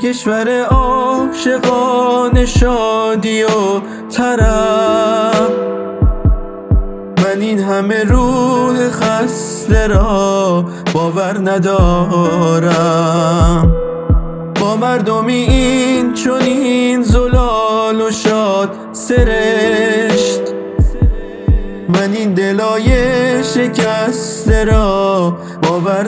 کشور عاشقان شادی و طرب، من این همه روح خسته را باور ندارم. با مردمی این چنین زلال و شاد سرشت، من این دلای شکسته را باور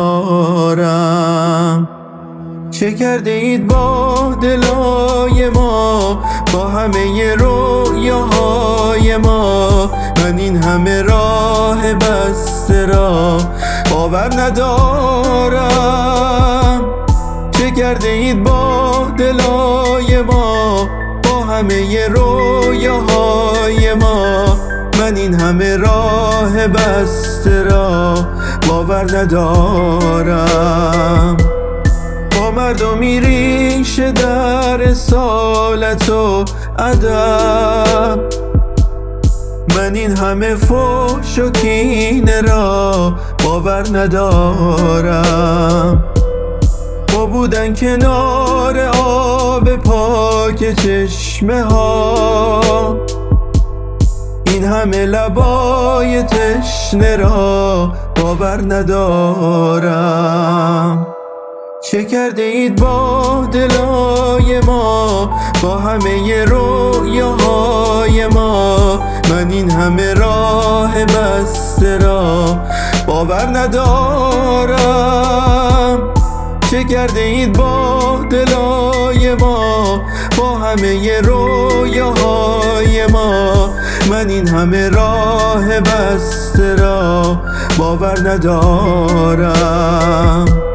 ندارم. چه کرده اید با دلای ما، با همه رویاهای ما، من این همه راه بسته را باور ندارم. چه کرده اید با دلای ما، با همه رویاهای ما، من این همه راه بسته را باور ندارم. با مردمی ریشه در رسالت و ادب، من این همه فحش و کینه را باور ندارم. با بودن کنار آب پاک چشمه ها، این همه لبای تشنه را باور ندارم. چه کرده اید با دلای ما، با همه رویاهای ما، من این همه راه بسته را باور ندارم. چه کرده اید با دلای ما، با همه رویاهای ما، من این همه راه بسته را باور ندارم.